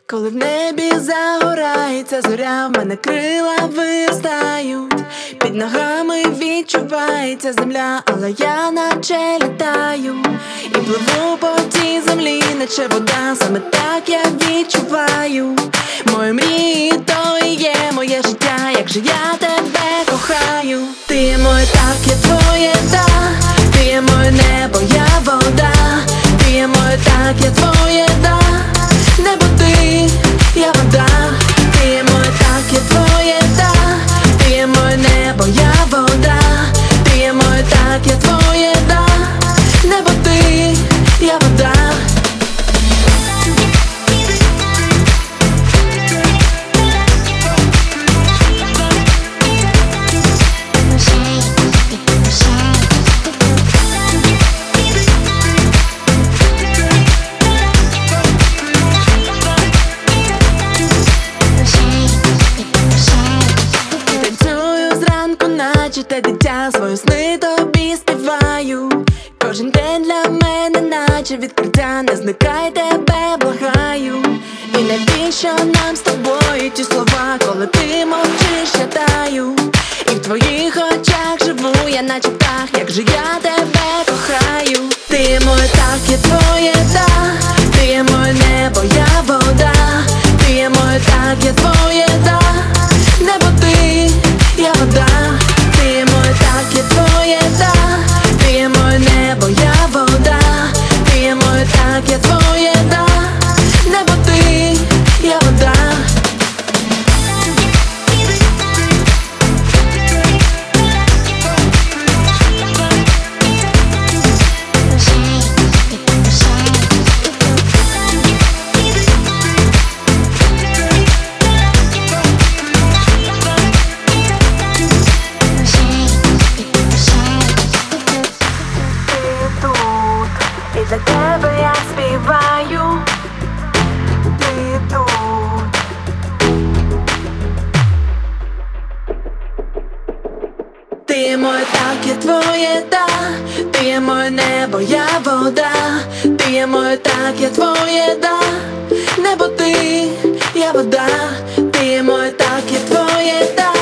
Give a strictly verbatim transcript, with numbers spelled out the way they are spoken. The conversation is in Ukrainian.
Коли в небі загорається зоря, в мене крила виростають, під ногами відчувається земля, але я наче літаю і пливу по тій землі, наче вода. Саме так я відчуваю мої мрії, то і є моє життя. Як же я тебе кохаю. Ти є моє так, я твоє да. Ти є моє небо, я вода. Ти є моє так, я твоє да. Небо ти, я вода. Ти є моє так, я твоє да. Ти є моє небо, я вода. Ти є моє так, я твоє да. Небо ти, я вода. Те дитя, свої сни тобі співаю. Кожен день для мене наче відкриття. Не зникай, тебе благаю. І навіщо нам з тобою ті слова, коли ти мовчиш, я таю. І в твоїх очах живу я, наче птах. Як же я тебе кохаю. Ти є моє так, я твоє да. Ти є моє небо, я вода. Ти є моє так, я твоє да. Небо ти, я вода. Ти є моє так, я твоє да. Ти є моє небо, я вода. Ти є моє так, я твоє да. Небо ти, я вода. І для тебе я співаю. Ти тут. Ти є моє так, я твоє да. Ти є моє небо, я вода. Ти є моє так, я твоє да. Небо ти, я вода. Ти є моє так, я твоє да.